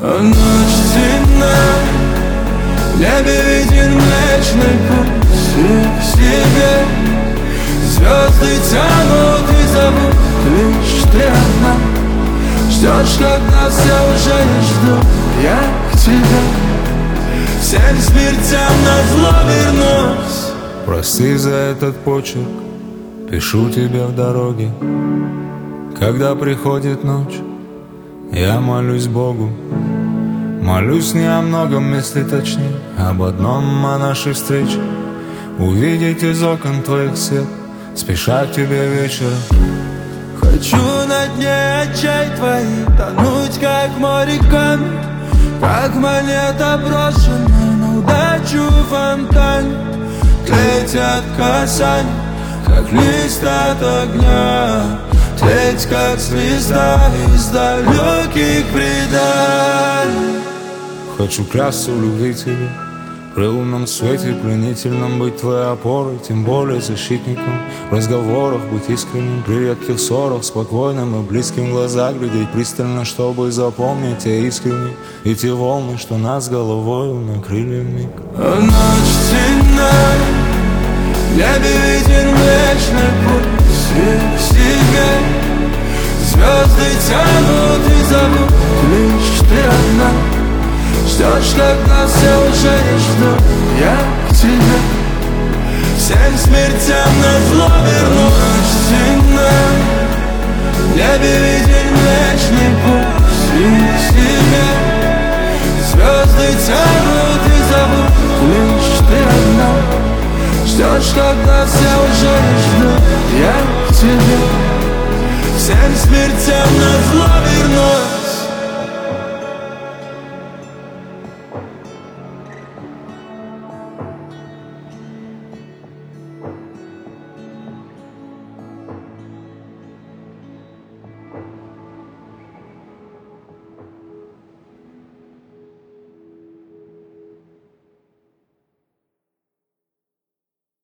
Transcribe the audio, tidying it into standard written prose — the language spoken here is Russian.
Ночь темна, в небе виден Млечный Путь к себе. Звезды тянут и зовут, лишь ты одна ждешь, когда все уже не ждут. Я к тебе всем смертям назло вернусь. Прости за этот почерк, пишу тебе в дороге. Когда приходит ночь, я молюсь Богу. Молюсь не о многом, если точнее, об одном, о нашей встрече. Увидеть из окон твоих свет, спеша к тебе вечером. Хочу на дне очей твоих тонуть, как море камень, как монета, брошенная на удачу в фонтане. Тлеть от касаний, как лист от огня, тлеть, как звезда из далеких преданий. Хочу клясться в любви тебе, при лунном свете пленительном быть твоей опорой, тем более защитником. В разговорах быть искренним, при редких ссорах спокойным и близким, в глаза глядеть пристально, чтобы запомнить я искренне и те волны, что нас головою накрыли вмиг. Ночь темна, в небе виден Млечный Путь к себе. Звезды тянут и зовут, лишь ты одна ждешь, когда все уже не ждут. Я к тебе всем смертям назло вернусь. Темна, в небе виден Млечный Путь к себе. Звезды тянут и зовут, лишь ты одна ждешь, когда все уже не ждут. Я к тебе всем смертям назло